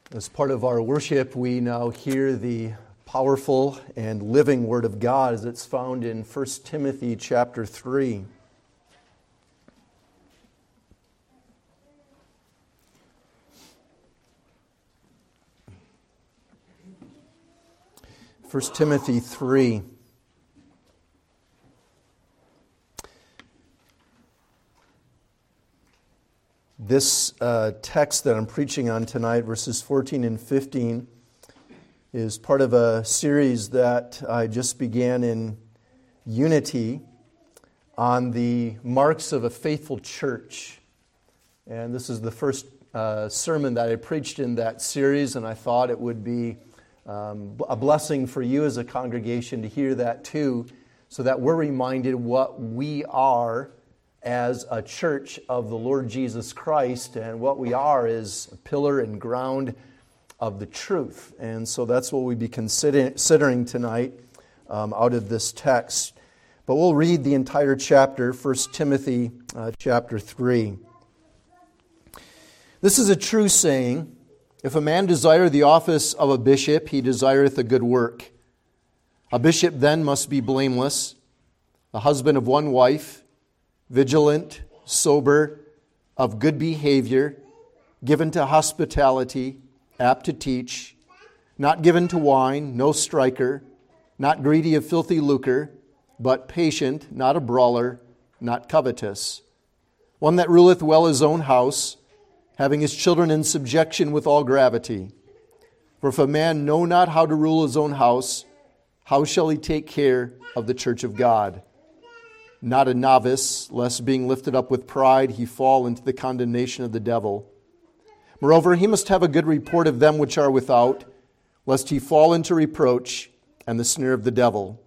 As part of our worship, we now hear the powerful and living Word of God as it's found in 1 Timothy chapter 3. First Timothy 3. This text that I'm preaching on tonight, verses 14 and 15, is part of a series that I just began in Unity on the marks of a faithful church. And this is the first sermon that I preached in that series, and I thought it would be a blessing for you as a congregation to hear that too, so that we're reminded what we are as a church of the Lord Jesus Christ, and what we are is a pillar and ground of the truth. And so that's what we'll be considering tonight out of this text. But we'll read the entire chapter, 1 Timothy chapter 3. This is a true saying: if a man desire the office of a bishop, he desireth a good work. A bishop then must be blameless, a husband of one wife, vigilant, sober, of good behavior, given to hospitality, apt to teach, not given to wine, no striker, not greedy of filthy lucre, but patient, not a brawler, not covetous. One that ruleth well his own house, having his children in subjection with all gravity. For if a man know not how to rule his own house, how shall he take care of the church of God? Not a novice, lest being lifted up with pride he fall into the condemnation of the devil. Moreover, he must have a good report of them which are without, lest he fall into reproach and the snare of the devil.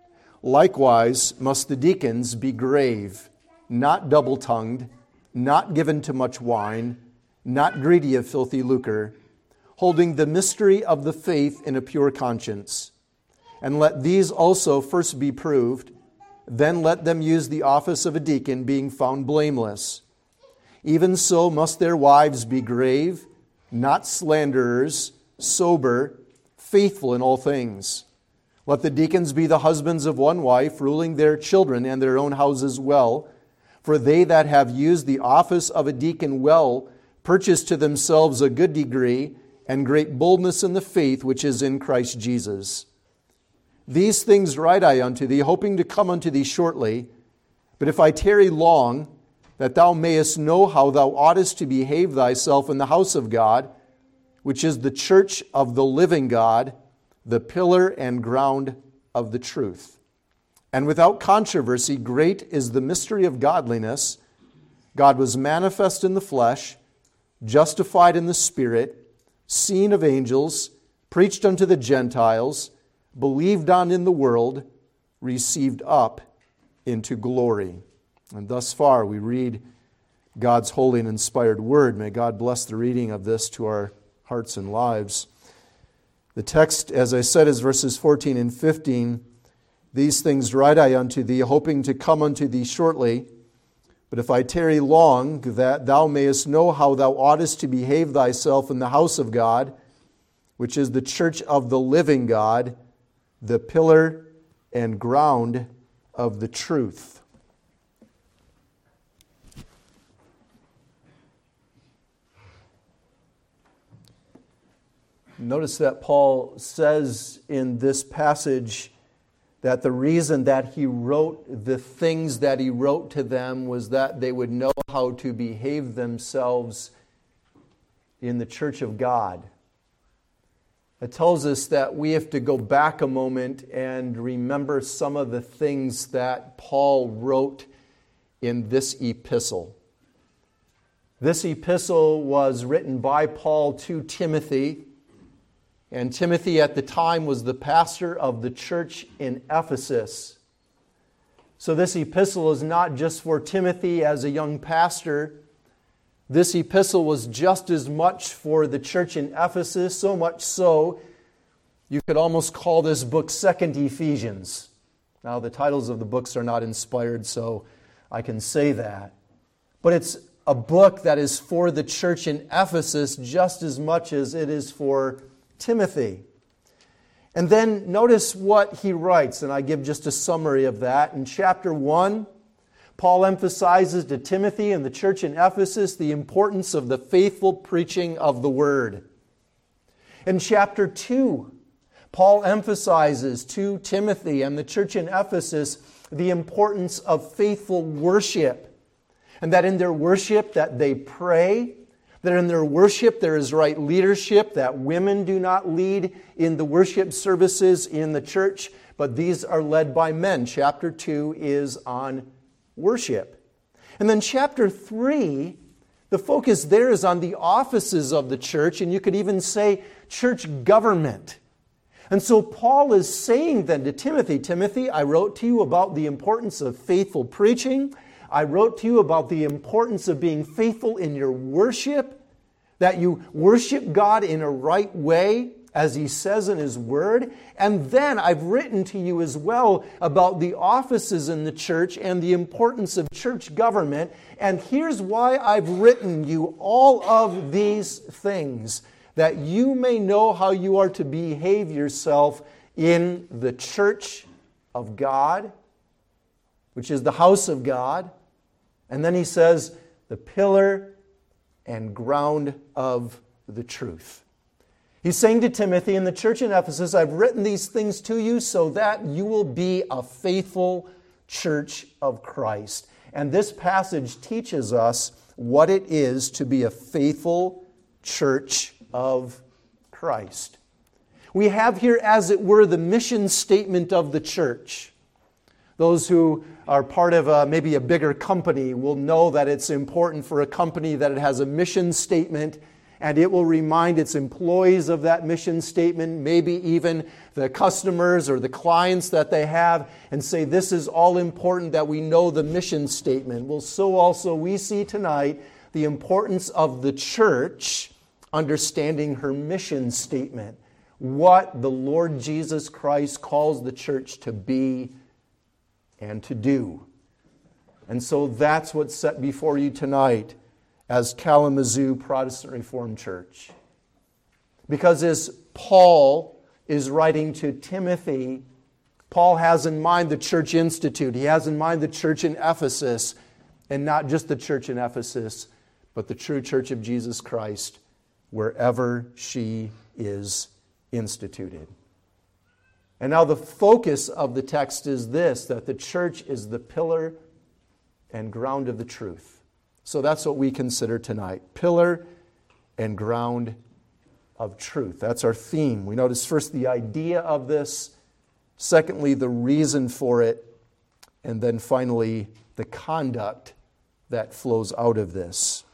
Likewise must the deacons be grave, not double-tongued, not given to much wine, not greedy of filthy lucre, holding the mystery of the faith in a pure conscience. And let these also first be proved, then let them use the office of a deacon, being found blameless. Even so must their wives be grave, not slanderers, sober, faithful in all things. Let the deacons be the husbands of one wife, ruling their children and their own houses well. For they that have used the office of a deacon well purchase to themselves a good degree and great boldness in the faith which is in Christ Jesus. These things write I unto thee, hoping to come unto thee shortly. But if I tarry long, that thou mayest know how thou oughtest to behave thyself in the house of God, which is the church of the living God, the pillar and ground of the truth. And without controversy, great is the mystery of godliness. God was manifest in the flesh, justified in the Spirit, seen of angels, preached unto the Gentiles, believed on in the world, received up into glory. And thus far we read God's holy and inspired word. May God bless the reading of this to our hearts and lives. The text, as I said, is verses 14 and 15. These things write I unto thee, hoping to come unto thee shortly. But if I tarry long, that thou mayest know how thou oughtest to behave thyself in the house of God, which is the church of the living God, the pillar and ground of the truth. Notice that Paul says in this passage that the reason that he wrote the things that he wrote to them was that they would know how to behave themselves in the church of God. It tells us that we have to go back a moment and remember some of the things that Paul wrote in this epistle. This epistle was written by Paul to Timothy, and Timothy at the time was the pastor of the church in Ephesus. So this epistle is not just for Timothy as a young pastor. This epistle was just as much for the church in Ephesus, so much so you could almost call this book Second Ephesians. Now, the titles of the books are not inspired, so I can say that. But it's a book that is for the church in Ephesus just as much as it is for Timothy. And then notice what he writes, and I give just a summary of that. In chapter 1, Paul emphasizes to Timothy and the church in Ephesus the importance of the faithful preaching of the Word. In chapter 2, Paul emphasizes to Timothy and the church in Ephesus the importance of faithful worship. And that in their worship that they pray, that in their worship there is right leadership, that women do not lead in the worship services in the church, but these are led by men. Chapter 2 is on worship. And then chapter 3, the focus there is on the offices of the church, and you could even say church government. And so Paul is saying then to Timothy, Timothy, I wrote to you about the importance of faithful preaching. I wrote to you about the importance of being faithful in your worship, that you worship God in a right way, as He says in His Word. And then I've written to you as well about the offices in the church and the importance of church government. And here's why I've written you all of these things, that you may know how you are to behave yourself in the church of God, which is the house of God. And then he says, the pillar and ground of the truth. He's saying to Timothy and the church in Ephesus, I've written these things to you so that you will be a faithful church of Christ. And this passage teaches us what it is to be a faithful church of Christ. We have here, as it were, the mission statement of the church. Those who are part of maybe a bigger company will know that it's important for a company that it has a mission statement, and it will remind its employees of that mission statement, maybe even the customers or the clients that they have, and say, this is all important that we know the mission statement. Well, so also we see tonight the importance of the church understanding her mission statement, what the Lord Jesus Christ calls the church to be and to do. And so that's what's set before you tonight as Kalamazoo Protestant Reformed Church. Because as Paul is writing to Timothy, Paul has in mind the Church Institute. He has in mind the church in Ephesus, and not just the church in Ephesus, but the true church of Jesus Christ, wherever she is instituted. And now the focus of the text is this, that the church is the pillar and ground of the truth. So that's what we consider tonight. Pillar and ground of truth. That's our theme. We notice first the idea of this, secondly, the reason for it, and then finally, the conduct that flows out of this.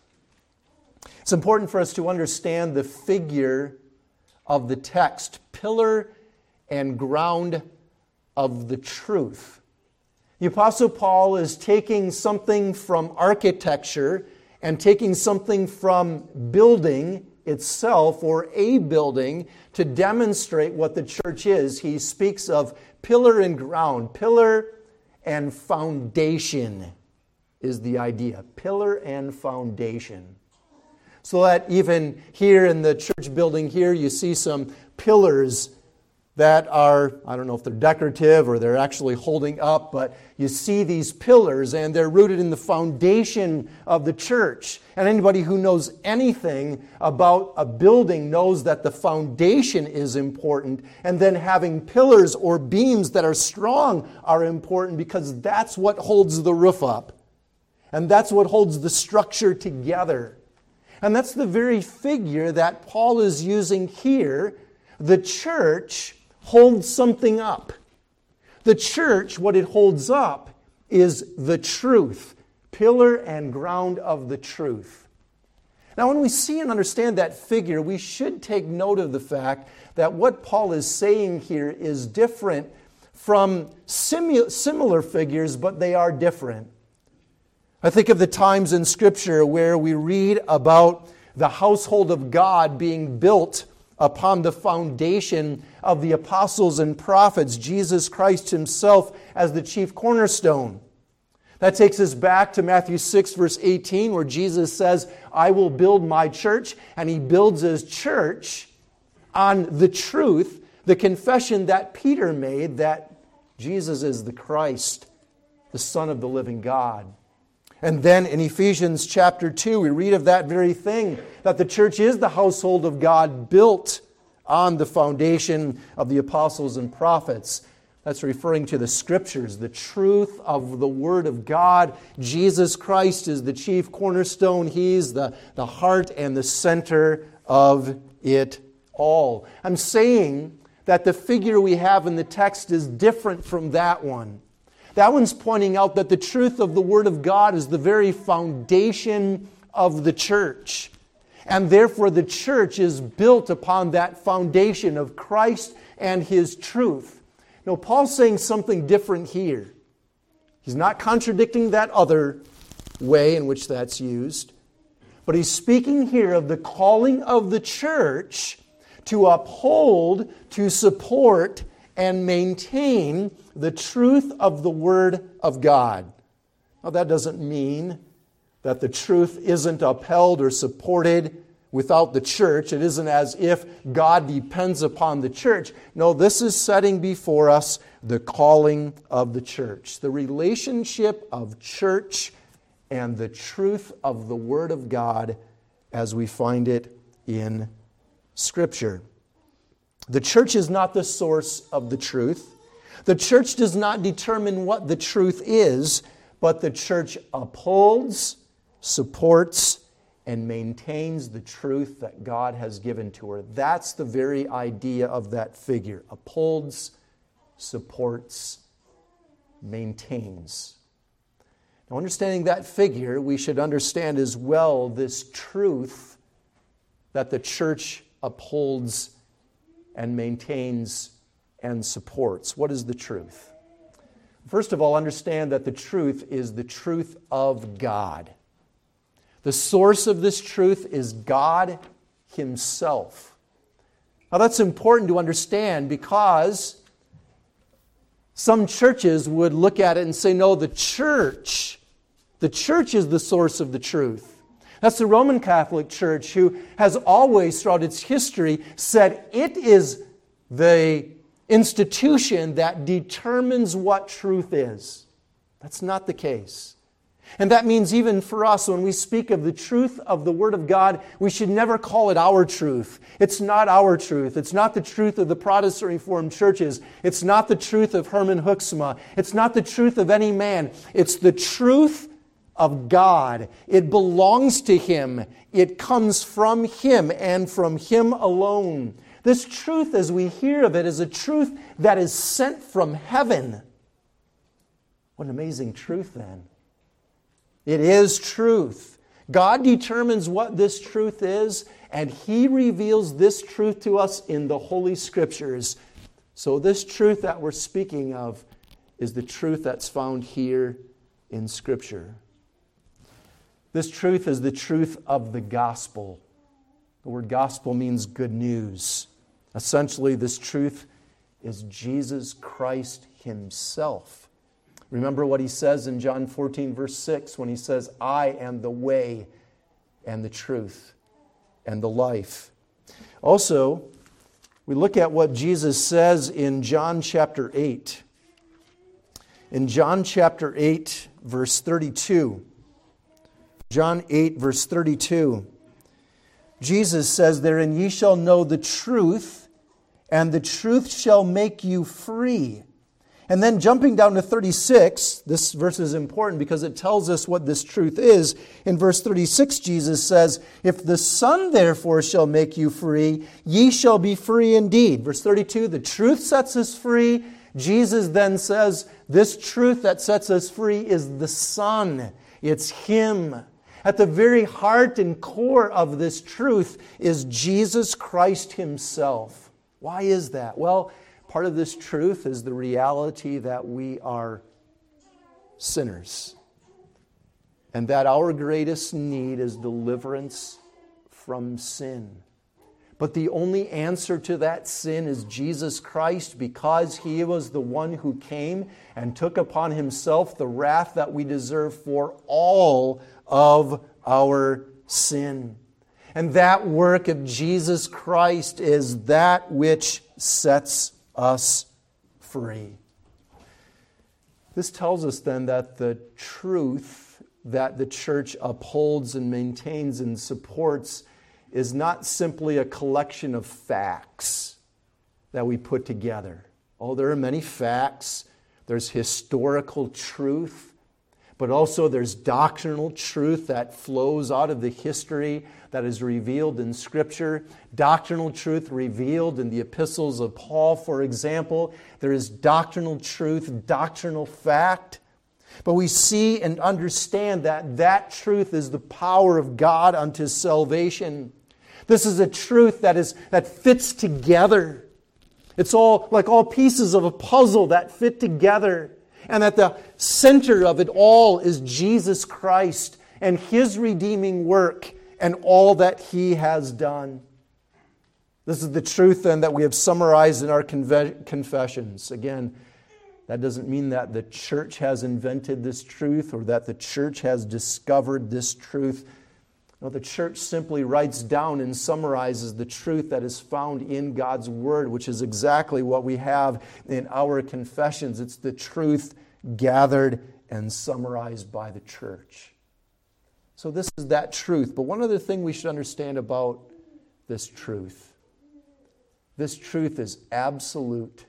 It's important for us to understand the figure of the text, pillar and ground of the truth. The Apostle Paul is taking something from architecture and taking something from building itself, or a building, to demonstrate what the church is. He speaks of pillar and ground. Pillar and foundation is the idea. Pillar and foundation. So that even here in the church building here, you see some pillars that are, I don't know if they're decorative or they're actually holding up, but you see these pillars and they're rooted in the foundation of the church. And anybody who knows anything about a building knows that the foundation is important, and then having pillars or beams that are strong are important, because that's what holds the roof up. And that's what holds the structure together. And that's the very figure that Paul is using here. The church holds something up. The church, what it holds up is the truth. Pillar and ground of the truth. Now, when we see and understand that figure, we should take note of the fact that what Paul is saying here is different from similar figures, but they are different. I think of the times in Scripture where we read about the household of God being built upon the foundation of the apostles and prophets, Jesus Christ Himself as the chief cornerstone. That takes us back to Matthew 6, verse 18, where Jesus says, I will build my church, and He builds His church on the truth, the confession that Peter made that Jesus is the Christ, the Son of the living God. And then in Ephesians chapter 2, we read of that very thing, that the church is the household of God built on the foundation of the apostles and prophets. That's referring to the Scriptures, the truth of the Word of God. Jesus Christ is the chief cornerstone. He's the heart and the center of it all. I'm saying that the figure we have in the text is different from that one. That one's pointing out that the truth of the Word of God is the very foundation of the church. And therefore the church is built upon that foundation of Christ and His truth. No, Paul's saying something different here. He's not contradicting that other way in which that's used, but he's speaking here of the calling of the church to uphold, to support, and maintain the truth of the Word of God. Now, that doesn't mean that the truth isn't upheld or supported without the church. It isn't as if God depends upon the church. No, this is setting before us the calling of the church, the relationship of church and the truth of the Word of God as we find it in Scripture. The church is not the source of the truth. The church does not determine what the truth is, but the church upholds, supports, and maintains the truth that God has given to her. That's the very idea of that figure. Upholds, supports, maintains. Now, understanding that figure, we should understand as well this truth that the church upholds and maintains and supports. What is the truth? First of all, understand that the truth is the truth of God. The source of this truth is God Himself. Now that's important to understand because some churches would look at it and say, no, the church is the source of the truth. That's the Roman Catholic Church, who has always throughout its history said it is the institution that determines what truth is. That's not the case. And that means even for us, when we speak of the truth of the Word of God, we should never call it our truth. It's not our truth. It's not the truth of the Protestant Reformed churches. It's not the truth of Herman Huxma. It's not the truth of any man. It's the truth of God. It belongs to Him. It comes from Him and from Him alone. This truth, as we hear of it, is a truth that is sent from heaven. What an amazing truth then. It is truth. God determines what this truth is, and He reveals this truth to us in the Holy Scriptures. So this truth that we're speaking of is the truth that's found here in Scripture. This truth is the truth of the gospel. The word gospel means good news. Essentially, this truth is Jesus Christ Himself. Remember what He says in John 14, verse 6, when He says, I am the way and the truth and the life. Also, we look at what Jesus says in John chapter 8. In John chapter 8, verse 32. John 8, verse 32. Jesus says there, and ye shall know the truth, and the truth shall make you free. And then jumping down to 36, this verse is important because it tells us what this truth is. In verse 36, Jesus says, if the Son therefore shall make you free, ye shall be free indeed. Verse 32, the truth sets us free. Jesus then says, this truth that sets us free is the Son. It's Him. At the very heart and core of this truth is Jesus Christ Himself. Why is that? Well, part of this truth is the reality that we are sinners and that our greatest need is deliverance from sin. But the only answer to that sin is Jesus Christ, because He was the one who came and took upon Himself the wrath that we deserve for all of our sin. And that work of Jesus Christ is that which sets us free. This tells us then that the truth that the church upholds and maintains and supports is not simply a collection of facts that we put together. Oh, there are many facts. There's historical truth, but also there's doctrinal truth that flows out of the history that is revealed in Scripture. Doctrinal truth revealed in the epistles of Paul, for example. There is doctrinal truth, doctrinal fact. But we see and understand that that truth is the power of God unto salvation. This is a truth that fits together. It's all like all pieces of a puzzle that fit together. And at the center of it all is Jesus Christ and His redeeming work and all that He has done. This is the truth then that we have summarized in our confessions. Again, that doesn't mean that the church has invented this truth or that the church has discovered this truth. No, the church simply writes down and summarizes the truth that is found in God's Word, which is exactly what we have in our confessions. It's the truth gathered and summarized by the church. So this is that truth. But one other thing we should understand about this truth. This truth is absolute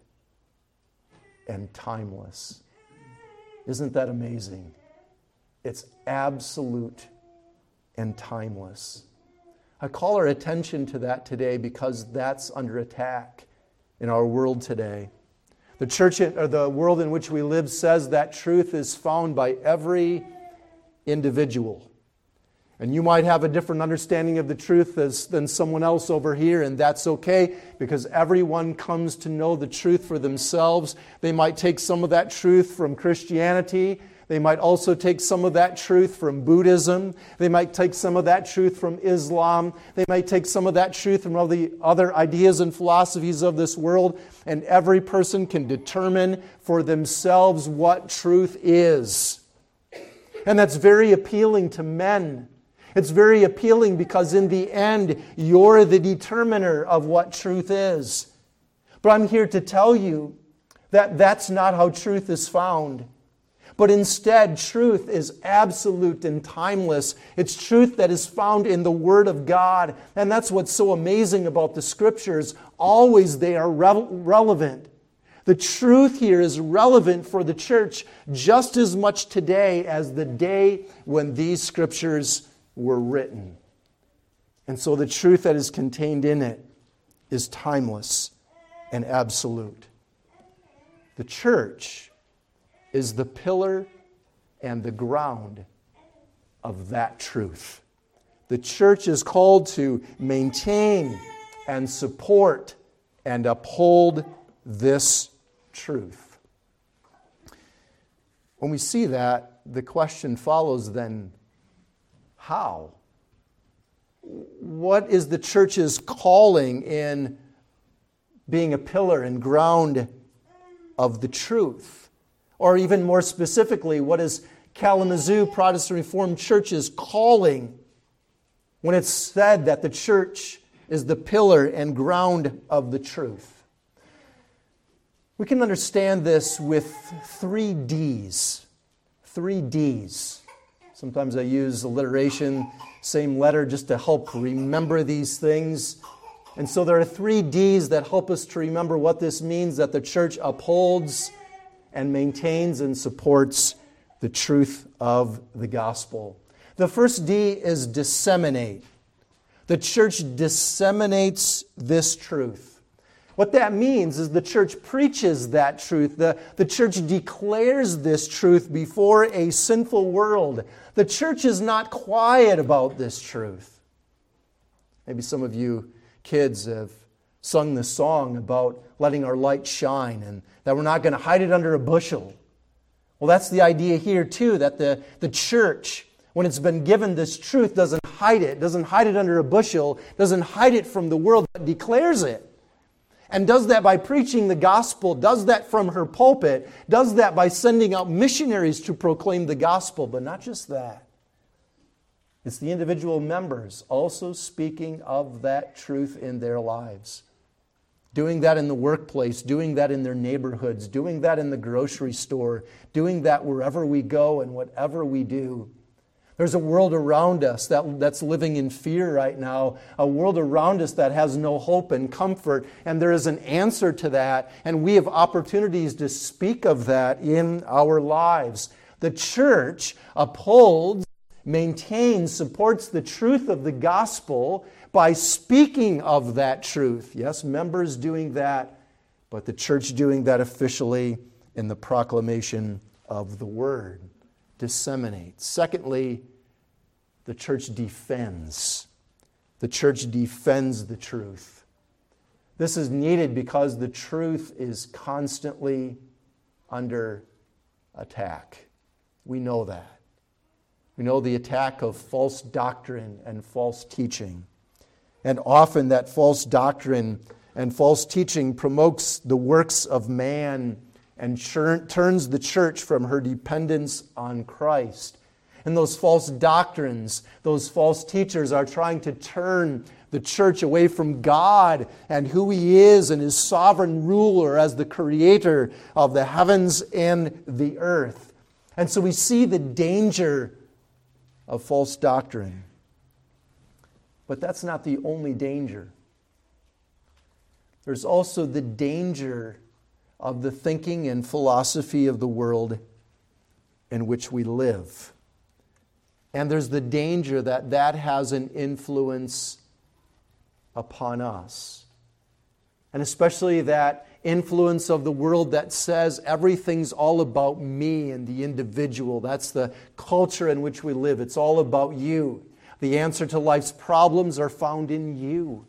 and timeless. Isn't that amazing? It's absolute and timeless. I call our attention to that today because that's under attack in our world today. The church, or the world in which we live, says that truth is found by every individual. And you might have a different understanding of the truth than someone else over here, and that's okay, because everyone comes to know the truth for themselves. They might take some of that truth from Christianity. They might also take some of that truth from Buddhism. They might take some of that truth from Islam. They might take some of that truth from all the other ideas and philosophies of this world. And every person can determine for themselves what truth is. And that's very appealing to men. It's very appealing because in the end, you're the determiner of what truth is. But I'm here to tell you that that's not how truth is found. But instead, truth is absolute and timeless. It's truth that is found in the Word of God. And that's what's so amazing about the Scriptures. Always they are relevant. The truth here is relevant for the church just as much today as the day when these Scriptures were written. And so the truth that is contained in it is timeless and absolute. The church is the pillar and the ground of that truth. The church is called to maintain and support and uphold this truth. When we see that, the question follows then, how? What is the church's calling in being a pillar and ground of the truth? Or even more specifically, what is Kalamazoo Protestant Reformed Church's calling when it's said that the church is the pillar and ground of the truth? We can understand this with 3 Ds. 3 Ds. Sometimes I use alliteration, same letter, just to help remember these things. And so there are 3 Ds that help us to remember what this means, that the church upholds and maintains and supports the truth of the gospel. The first D is disseminate. The church disseminates this truth. What that means is the church preaches that truth. The church declares this truth before a sinful world. The church is not quiet about this truth. Maybe some of you kids have sung the song about letting our light shine and that we're not going to hide it under a bushel. Well, that's the idea here too, that the church when it's been given this truth, doesn't hide it under a bushel, doesn't hide it from the world, but declares it. And does that by preaching the gospel, does that from her pulpit, does that by sending out missionaries to proclaim the gospel. But not just that. It's the individual members also speaking of that truth in their lives. Doing that in the workplace, doing that in their neighborhoods, doing that in the grocery store, doing that wherever we go and whatever we do. There's a world around us that's living in fear right now, a world around us that has no hope and comfort, and there is an answer to that, and we have opportunities to speak of that in our lives. The church upholds, maintains, supports the truth of the gospel by speaking of that truth. Yes, members doing that, but the church doing that officially in the proclamation of the word. Disseminates. Secondly, the church defends. The church defends the truth. This is needed because the truth is constantly under attack. We know that. We know the attack of false doctrine and false teaching. And often that false doctrine and false teaching promotes the works of man and turns the church from her dependence on Christ. And those false doctrines, those false teachers are trying to turn the church away from God and who He is and His sovereign ruler as the creator of the heavens and the earth. And so we see the danger of false doctrine. But that's not the only danger. There's also the danger of the thinking and philosophy of the world in which we live. And there's the danger that that has an influence upon us. And especially that influence of the world that says everything's all about me and the individual. That's the culture in which we live. It's all about you. The answer to life's problems are found in you.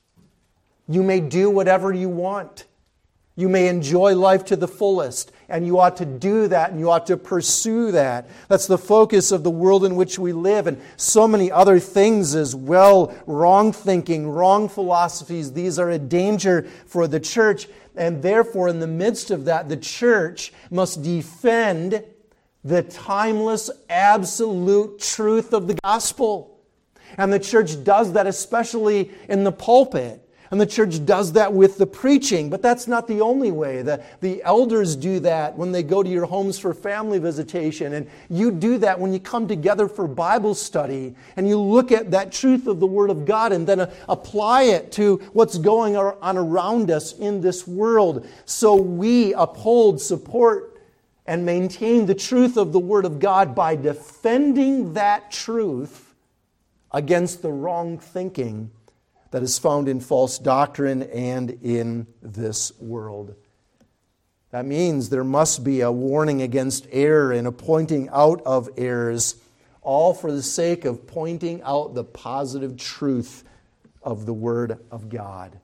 You may do whatever you want. You may enjoy life to the fullest, and you ought to do that, and you ought to pursue that. That's the focus of the world in which we live, and so many other things as well. Wrong thinking, wrong philosophies, these are a danger for the church, and therefore in the midst of that, the church must defend the timeless, absolute truth of the gospel. And the church does that especially in the pulpit. And the church does that with the preaching, but that's not the only way. The elders do that when they go to your homes for family visitation, and you do that when you come together for Bible study, and you look at that truth of the Word of God and then apply it to what's going on around us in this world. So we uphold, support, and maintain the truth of the Word of God by defending that truth against the wrong thinking that is found in false doctrine and in this world. That means there must be a warning against error and a pointing out of errors, all for the sake of pointing out the positive truth of the Word of God.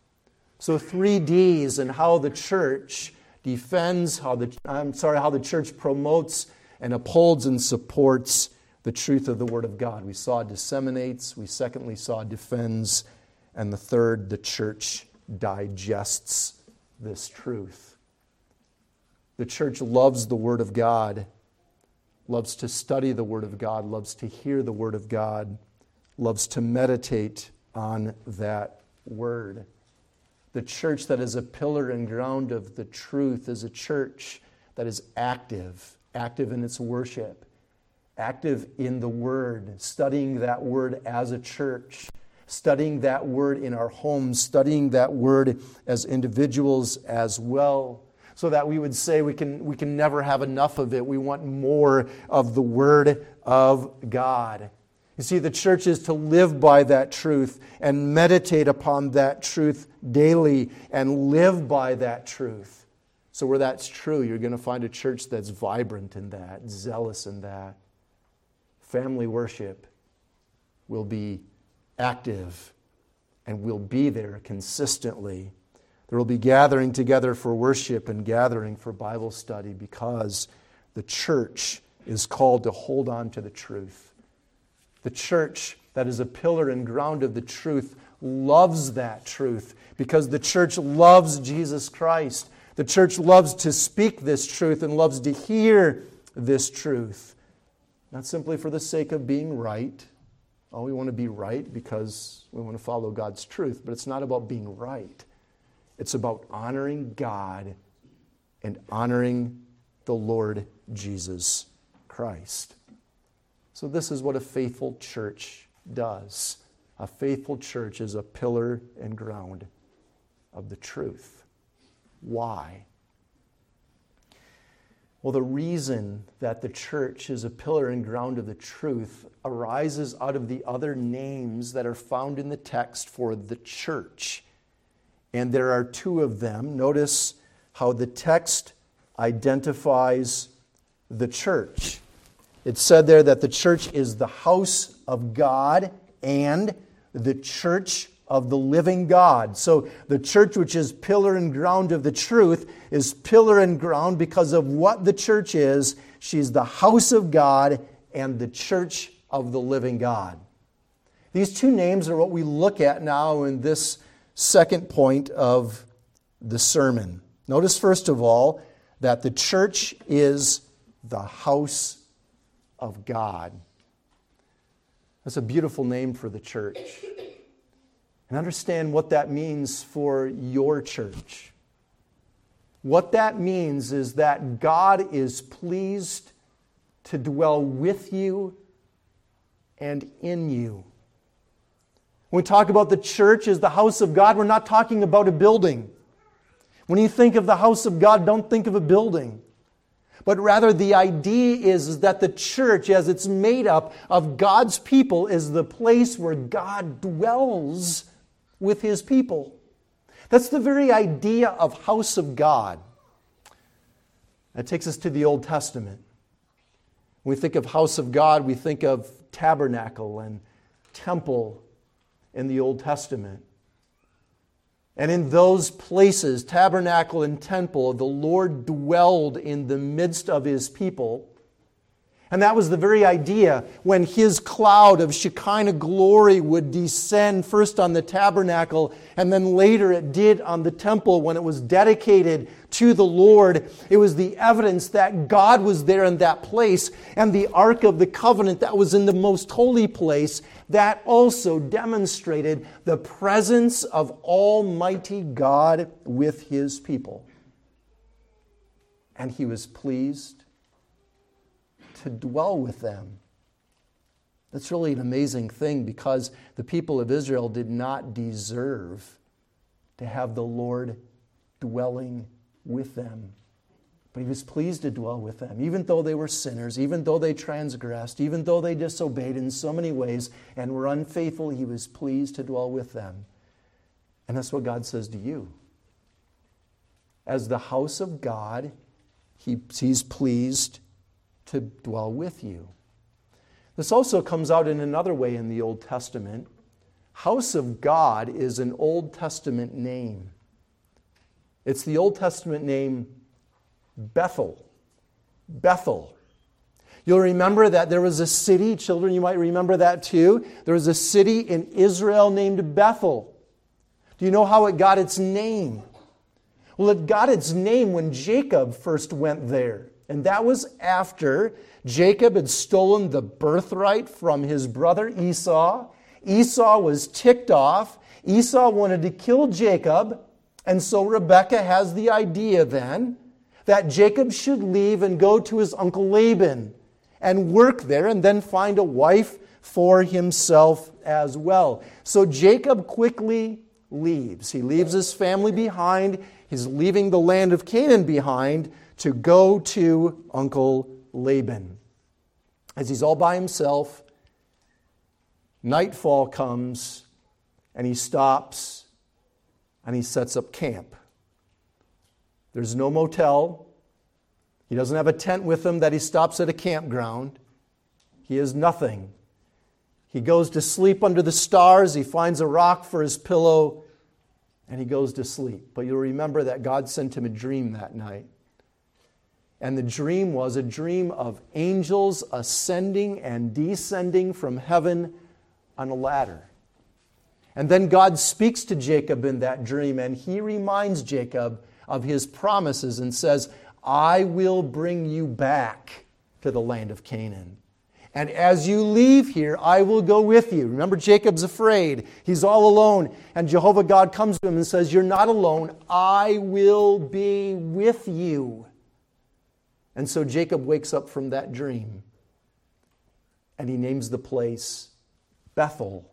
So 3 Ds in how the church defends, how the church promotes and upholds and supports the truth of the Word of God. We saw disseminates, we secondly saw defends, and the third, the church digests this truth. The church loves the Word of God, loves to study the Word of God, loves to hear the Word of God, loves to meditate on that Word. The church that is a pillar and ground of the truth is a church that is active in its worship, active in the Word, studying that Word as a church, studying that Word in our homes, studying that Word as individuals as well, so that we would say we can never have enough of it. We want more of the Word of God. You see, the church is to live by that truth and meditate upon that truth daily and live by that truth. So where that's true, you're going to find a church that's vibrant in that, zealous in that. Family worship will be active and will be there consistently. There will be gathering together for worship and gathering for Bible study because the church is called to hold on to the truth. The church that is a pillar and ground of the truth loves that truth because the church loves Jesus Christ. The church loves to speak this truth and loves to hear this truth. Not simply for the sake of being right. Oh, we want to be right because we want to follow God's truth, but it's not about being right. It's about honoring God and honoring the Lord Jesus Christ. So this is what a faithful church does. A faithful church is a pillar and ground of the truth. Why? Well, the reason that the church is a pillar and ground of the truth arises out of the other names that are found in the text for the church. And there are two of them. Notice how the text identifies the church. It said there that the church is the house of God and the church of the living God. So the church, which is pillar and ground of the truth, is pillar and ground because of what the church is. She's the house of God and the church of the living God. These two names are what we look at now in this second point of the sermon. Notice, first of all, that the church is the house of God. That's a beautiful name for the church. And understand what that means for your church. What that means is that God is pleased to dwell with you and in you. When we talk about the church as the house of God, we're not talking about a building. When you think of the house of God, don't think of a building. But rather the idea is that the church, as it's made up of God's people, is the place where God dwells with His people. That's the very idea of house of God. That takes us to the Old Testament. When we think of house of God, we think of tabernacle and temple in the Old Testament. And in those places, tabernacle and temple, the Lord dwelled in the midst of His people. And that was the very idea when His cloud of Shekinah glory would descend first on the tabernacle and then later it did on the temple when it was dedicated to the Lord. It was the evidence that God was there in that place, and the Ark of the Covenant that was in the most holy place, that also demonstrated the presence of Almighty God with His people. And He was pleased to dwell with them. That's really an amazing thing because the people of Israel did not deserve to have the Lord dwelling with them. But He was pleased to dwell with them, even though they were sinners, even though they transgressed, even though they disobeyed in so many ways and were unfaithful. He was pleased to dwell with them. And that's what God says to you. As the house of God, He's pleased to dwell with you. This also comes out in another way in the Old Testament. House of God is an Old Testament name. It's the Old Testament name Bethel. Bethel. You'll remember that there was a city, children, you might remember that too. There was a city in Israel named Bethel. Do you know how it got its name? Well, it got its name when Jacob first went there. And that was after Jacob had stolen the birthright from his brother Esau. Esau was ticked off. Esau wanted to kill Jacob. And so Rebekah has the idea then that Jacob should leave and go to his uncle Laban and work there and then find a wife for himself as well. So Jacob quickly leaves. He leaves his family behind. He's leaving the land of Canaan behind to go to Uncle Laban. As he's all by himself, nightfall comes and he stops and he sets up camp. There's no motel. He doesn't have a tent with him that he stops at a campground. He has nothing. He goes to sleep under the stars. He finds a rock for his pillow and he goes to sleep. But you'll remember that God sent him a dream that night. And the dream was a dream of angels ascending and descending from heaven on a ladder. And then God speaks to Jacob in that dream, and he reminds Jacob of his promises and says, I will bring you back to the land of Canaan. And as you leave here, I will go with you. Remember, Jacob's afraid. He's all alone. And Jehovah God comes to him and says, you're not alone. I will be with you. And so Jacob wakes up from that dream. And he names the place Bethel.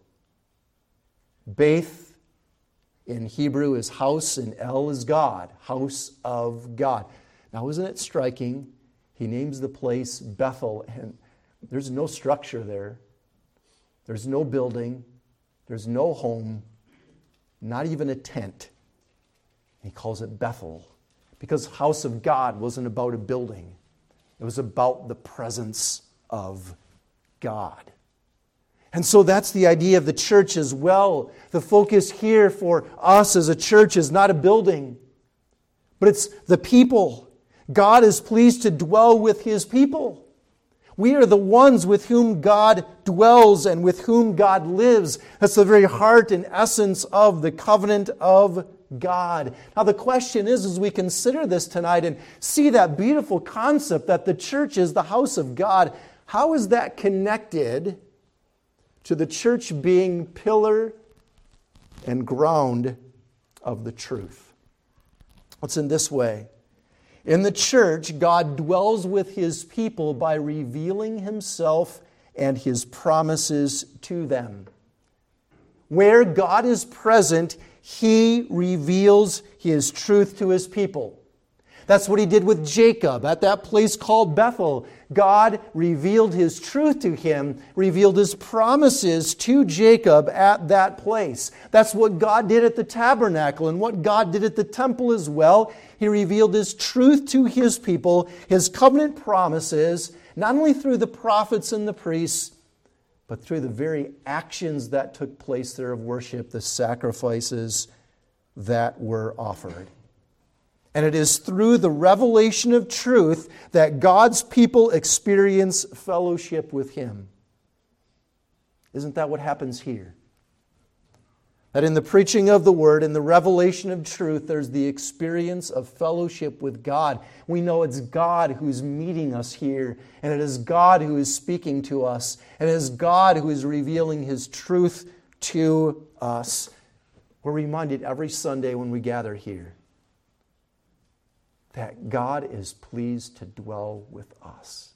Beth in Hebrew is house and El is God. House of God. Now, isn't it striking? He names the place Bethel, and there's no structure there. There's no building. There's no home. Not even a tent. He calls it Bethel because house of God wasn't about a building. It was about the presence of God. And so that's the idea of the church as well. The focus here for us as a church is not a building, but it's the people. God is pleased to dwell with His people. We are the ones with whom God dwells and with whom God lives. That's the very heart and essence of the covenant of God. Now the question is, as we consider this tonight and see that beautiful concept that the church is the house of God, how is that connected to the church being pillar and ground of the truth? It's in this way. In the church, God dwells with His people by revealing Himself and His promises to them. Where God is present, He reveals His truth to His people. That's what He did with Jacob at that place called Bethel. God revealed His truth to him, revealed His promises to Jacob at that place. That's what God did at the tabernacle and what God did at the temple as well. He revealed His truth to His people, His covenant promises, not only through the prophets and the priests, but through the very actions that took place there of worship, the sacrifices that were offered. And it is through the revelation of truth that God's people experience fellowship with Him. Isn't that what happens here? That in the preaching of the Word, in the revelation of truth, there's the experience of fellowship with God. We know it's God who's meeting us here, and it is God who is speaking to us, and it is God who is revealing His truth to us. We're reminded every Sunday when we gather here that God is pleased to dwell with us.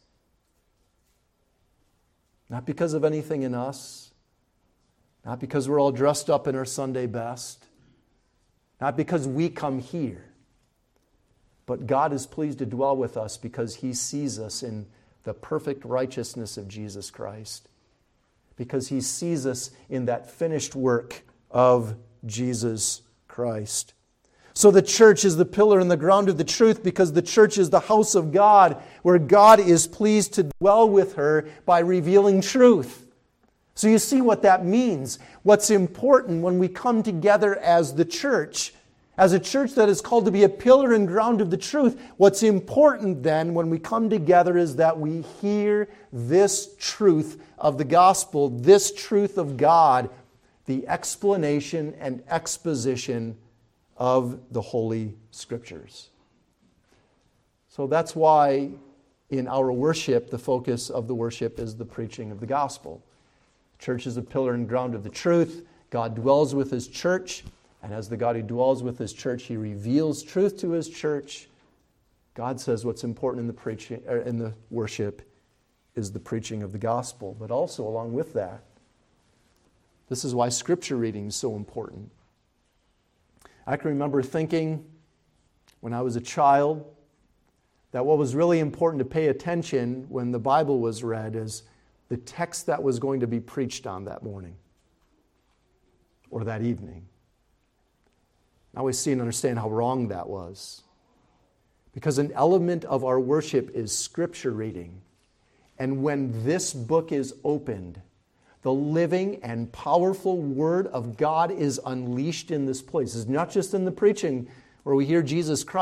Not because of anything in us, not because we're all dressed up in our Sunday best, not because we come here, but God is pleased to dwell with us because He sees us in the perfect righteousness of Jesus Christ, because He sees us in that finished work of Jesus Christ. So the church is the pillar and the ground of the truth because the church is the house of God where God is pleased to dwell with her by revealing truth. So you see what that means. What's important when we come together as the church, as a church that is called to be a pillar and ground of the truth, what's important then when we come together is that we hear this truth of the gospel, this truth of God, the explanation and exposition of the Holy Scriptures. So that's why in our worship, the focus of the worship is the preaching of the gospel. Church is a pillar and ground of the truth. God dwells with His church, and as the God who dwells with His church, He reveals truth to His church. God says what's important in the preaching, in the worship, is the preaching of the gospel. But also, along with that, this is why Scripture reading is so important. I can remember thinking when I was a child that what was really important to pay attention when the Bible was read is the text that was going to be preached on that morning or that evening. Now we see and understand how wrong that was. Because an element of our worship is Scripture reading. And when this book is opened, the living and powerful Word of God is unleashed in this place. It's not just in the preaching where we hear Jesus Christ.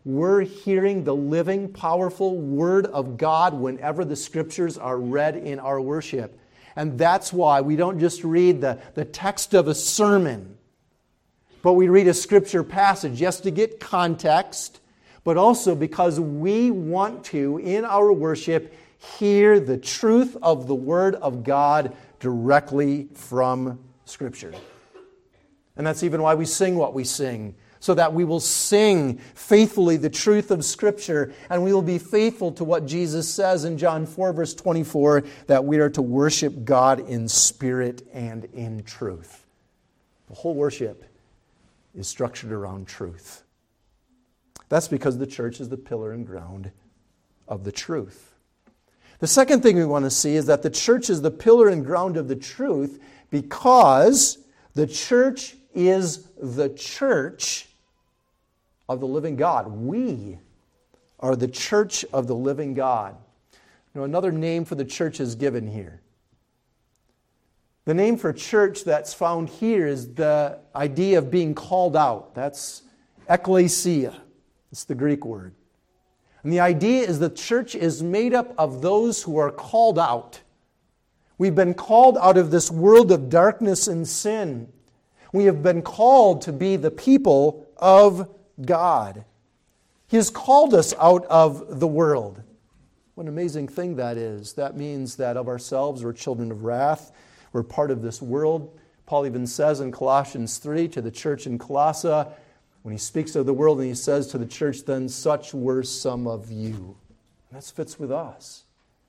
We're hearing the living, powerful Word of God whenever the Scriptures are read in our worship. And that's why we don't just read the text of a sermon, but we read a Scripture passage, yes, to get context, but also because we want to, in our worship, hear the truth of the Word of God directly from Scripture. And that's even why we sing what we sing, so that we will sing faithfully the truth of Scripture, and we will be faithful to what Jesus says in John 4, verse 24, that we are to worship God in spirit and in truth. The whole worship is structured around truth. That's because the church is the pillar and ground of the truth. The second thing we want to see is that the church is the pillar and ground of the truth because the church is the church of the living God. We are the church of the living God. Now, another name for the church is given here. The name for church that's found here is the idea of being called out. That's ekklesia. It's the Greek word. And the idea is the church is made up of those who are called out. We've been called out of this world of darkness and sin. We have been called to be the people of God. He has called us out of the world. What an amazing thing that is. That means that of ourselves we're children of wrath. We're part of this world. Paul even says in Colossians 3 to the church in Colossae, when he speaks of the world and he says to the church, then such were some of you. And that fits with us.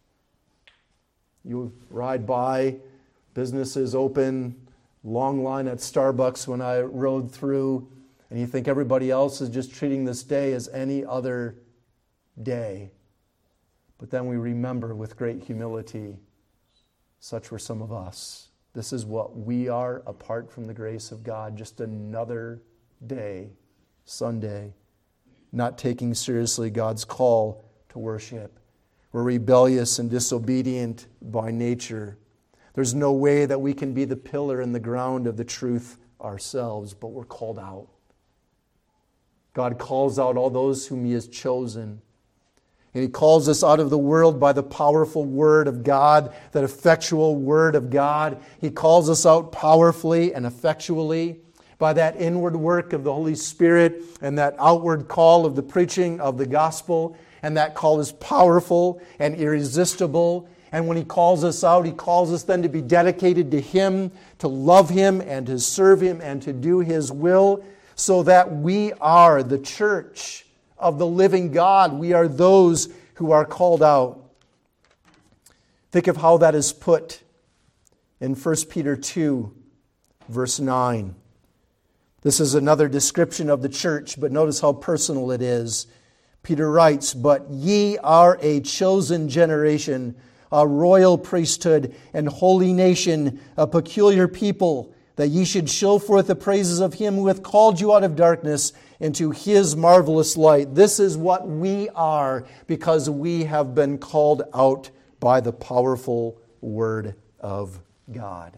You ride by, businesses open, long line at Starbucks when I rode through, and you think everybody else is just treating this day as any other day. But then we remember with great humility, such were some of us. This is what we are apart from the grace of God, just another day, Sunday, not taking seriously God's call to worship. We're rebellious and disobedient by nature. There's no way that we can be the pillar and the ground of the truth ourselves, but we're called out. God calls out all those whom He has chosen. And He calls us out of the world by the powerful Word of God, that effectual Word of God. He calls us out powerfully and effectually by that inward work of the Holy Spirit and that outward call of the preaching of the gospel. And that call is powerful and irresistible. And when He calls us out, He calls us then to be dedicated to Him, to love Him and to serve Him and to do His will, so that we are the church of the living God. We are those who are called out. Think of how that is put in 1 Peter 2, verse 9. This is another description of the church, but notice how personal it is. Peter writes, but ye are a chosen generation, a royal priesthood and holy nation, a peculiar people, that ye should show forth the praises of Him who hath called you out of darkness into His marvelous light. This is what we are because we have been called out by the powerful Word of God.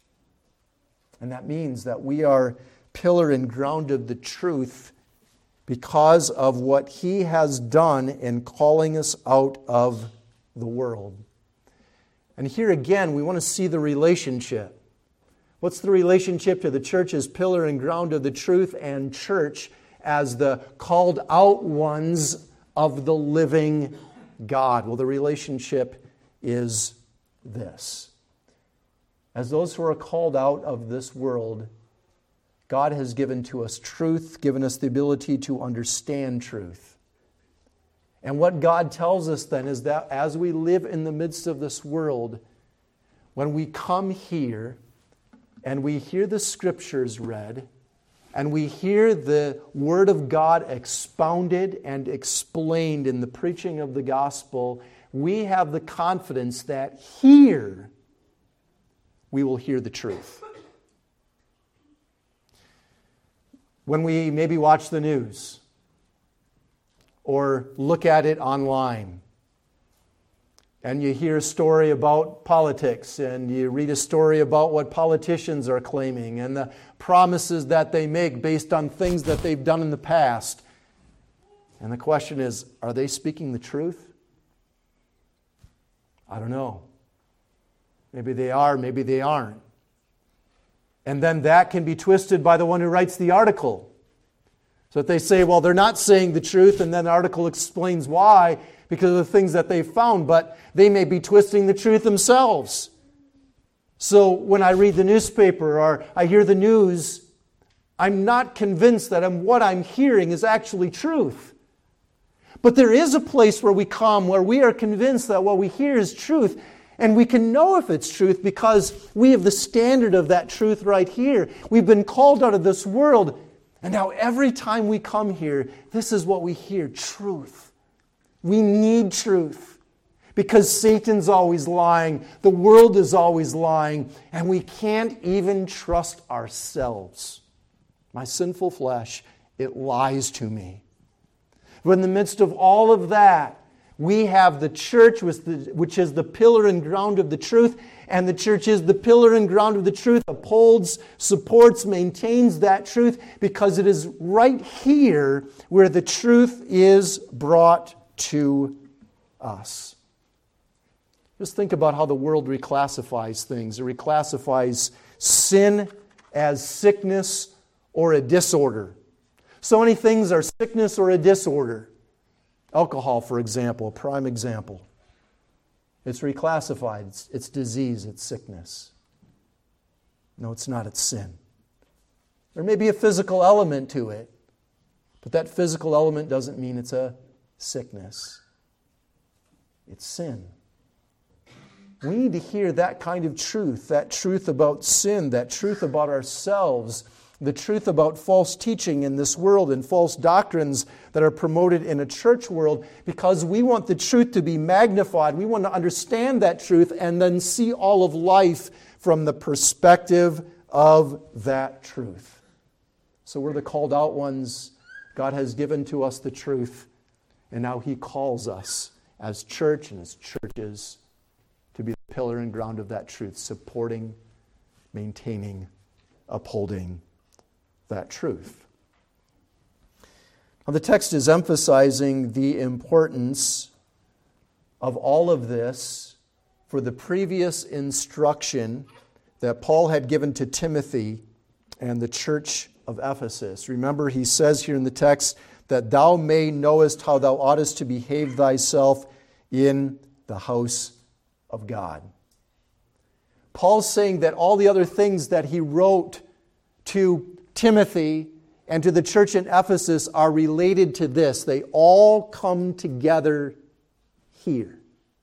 And that means that we are pillar and ground of the truth because of what He has done in calling us out of the world. And here again, we want to see the relationship. What's the relationship to the church as pillar and ground of the truth and church as the called out ones of the living God? Well, the relationship is this. As those who are called out of this world, God has given to us truth, given us the ability to understand truth. And what God tells us then is that as we live in the midst of this world, when we come here and we hear the Scriptures read, and we hear the Word of God expounded and explained in the preaching of the gospel, we have the confidence that here we will hear the truth. When we maybe watch the news or look at it online, and you hear a story about politics, and you read a story about what politicians are claiming and the promises that they make based on things that they've done in the past, And the question is, are they speaking the truth? I don't know. Maybe they are, maybe they aren't. And then that can be twisted by the one who writes the article. So that they say, well, they're not saying the truth, and then the article explains why, because of the things that they found, but they may be twisting the truth themselves. So when I read the newspaper or I hear the news, I'm not convinced that what I'm hearing is actually truth. But there is a place where we come where we are convinced that what we hear is truth, and we can know if it's truth because we have the standard of that truth right here. We've been called out of this world, and now every time we come here, this is what we hear, truth. We need truth because Satan's always lying, the world is always lying, and we can't even trust ourselves. My sinful flesh, it lies to me. But in the midst of all of that, we have the church, which is the pillar and ground of the truth, and the church is the pillar and ground of the truth, upholds, supports, maintains that truth, because it is right here where the truth is brought to us. Just think about how the world reclassifies things. It reclassifies sin as sickness or a disorder. So many things are sickness or a disorder. Alcohol, for example, a prime example. It's reclassified. It's disease, it's sickness. No, it's not. It's sin. There may be a physical element to it, but that physical element doesn't mean it's a sickness. It's sin. We need to hear that kind of truth, that truth about sin, that truth about ourselves, the truth about false teaching in this world and false doctrines that are promoted in a church world, because we want the truth to be magnified. We want to understand that truth and then see all of life from the perspective of that truth. So we're the called out ones. God has given to us the truth, and now He calls us as church and as churches to be the pillar and ground of that truth, supporting, maintaining, upholding that truth. Now, the text is emphasizing the importance of all of this for the previous instruction that Paul had given to Timothy and the church of Ephesus. Remember, he says here in the text that thou may knowest how thou oughtest to behave thyself in the house of God. Paul's saying that all the other things that he wrote to Timothy and to the church in Ephesus are related to this. They all come together here.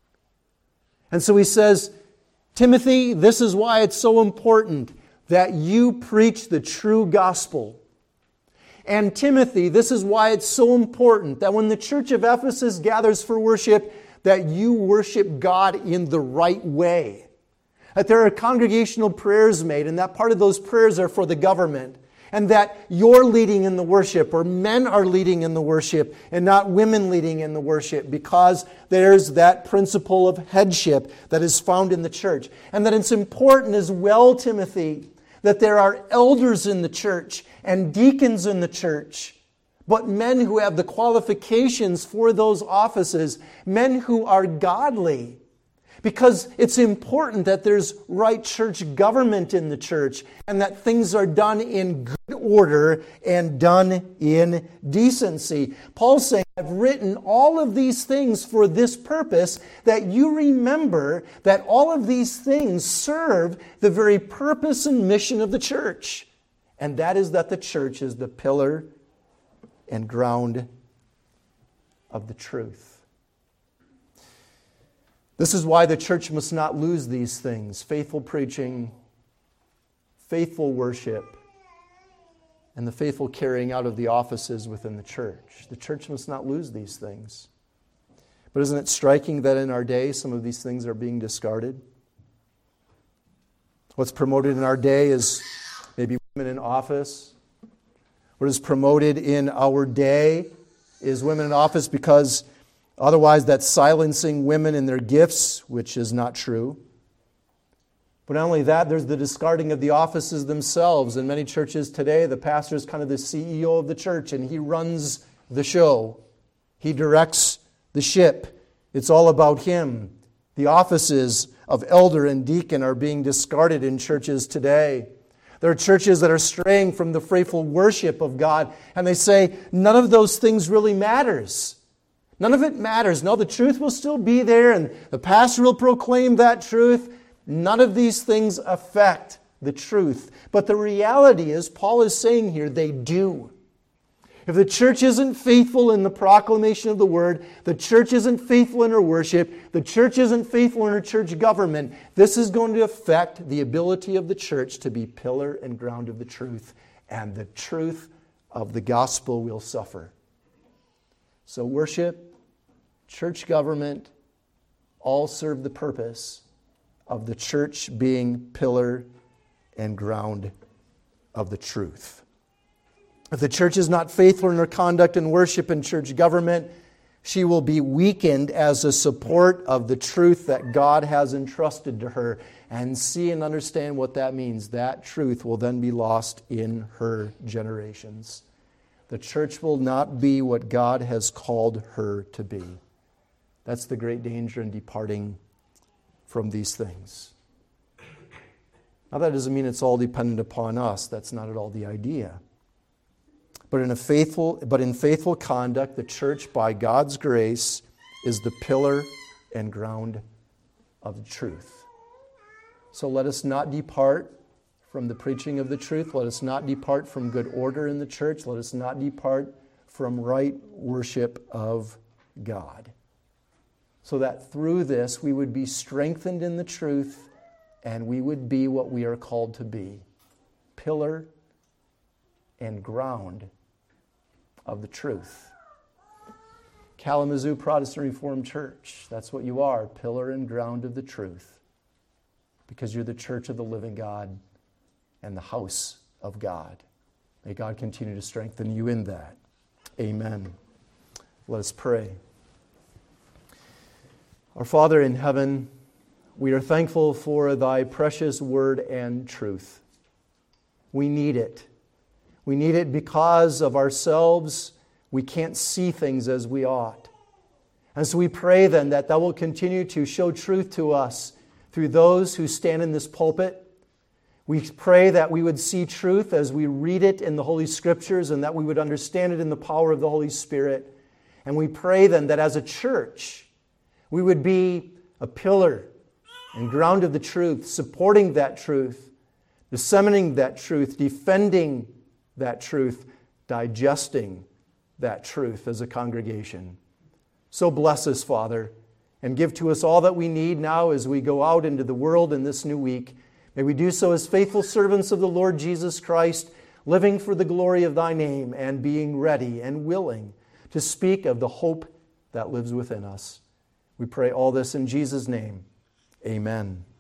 And so he says, Timothy, this is why it's so important that you preach the true gospel. And Timothy, this is why it's so important that when the church of Ephesus gathers for worship, that you worship God in the right way. That there are congregational prayers made, and that part of those prayers are for the government. And that you're leading in the worship, or men are leading in the worship, and not women leading in the worship, because there's that principle of headship that is found in the church. And that it's important as well, Timothy, that there are elders in the church and deacons in the church, but men who have the qualifications for those offices, men who are godly. Because it's important that there's right church government in the church and that things are done in good order and done in decency. Paul's saying, I've written all of these things for this purpose, that you remember that all of these things serve the very purpose and mission of the church. And that is that the church is the pillar and ground of the truth. This is why the church must not lose these things: faithful preaching, faithful worship, and the faithful carrying out of the offices within the church. The church must not lose these things. But isn't it striking that in our day some of these things are being discarded? What's promoted in our day is maybe women in office. What is promoted in our day is women in office because otherwise that's silencing women in their gifts, which is not true. But not only that, there's the discarding of the offices themselves. In many churches today, the pastor is kind of the CEO of the church and he runs the show. He directs the ship. It's all about Him. The offices of elder and deacon are being discarded in churches today. There are churches that are straying from the faithful worship of God, and they say, none of those things really matters. None of it matters. No, the truth will still be there, and the pastor will proclaim that truth. None of these things affect the truth. But the reality is, Paul is saying here, they do. If the church isn't faithful in the proclamation of the Word, the church isn't faithful in her worship, the church isn't faithful in her church government, this is going to affect the ability of the church to be pillar and ground of the truth, and the truth of the gospel will suffer. So worship, church government, all serve the purpose of the church being pillar and ground of the truth. If the church is not faithful in her conduct and worship and church government, she will be weakened as a support of the truth that God has entrusted to her. And see and understand what that means. That truth will then be lost in her generations. The church will not be what God has called her to be. That's the great danger in departing from these things. Now that doesn't mean it's all dependent upon us. That's not at all the idea. But in faithful conduct, the church, by God's grace, is the pillar and ground of the truth. So let us not depart from the preaching of the truth. Let us not depart from good order in the church. Let us not depart from right worship of God. So that through this we would be strengthened in the truth and we would be what we are called to be. Pillar and ground of the truth. Kalamazoo Protestant Reformed Church, that's what you are, pillar and ground of the truth, because you're the church of the living God and the house of God. May God continue to strengthen you in that. Amen. Let us pray. Our Father in heaven, we are thankful for Thy precious word and truth. We need it. We need it because of ourselves. We can't see things as we ought. And so we pray then that Thou will continue to show truth to us through those who stand in this pulpit. We pray that we would see truth as we read it in the Holy Scriptures and that we would understand it in the power of the Holy Spirit. And we pray then that as a church, we would be a pillar and ground of the truth, supporting that truth, disseminating that truth, defending that truth, digesting that truth as a congregation. So bless us, Father, and give to us all that we need now as we go out into the world in this new week. May we do so as faithful servants of the Lord Jesus Christ, living for the glory of Thy name and being ready and willing to speak of the hope that lives within us. We pray all this in Jesus' name. Amen.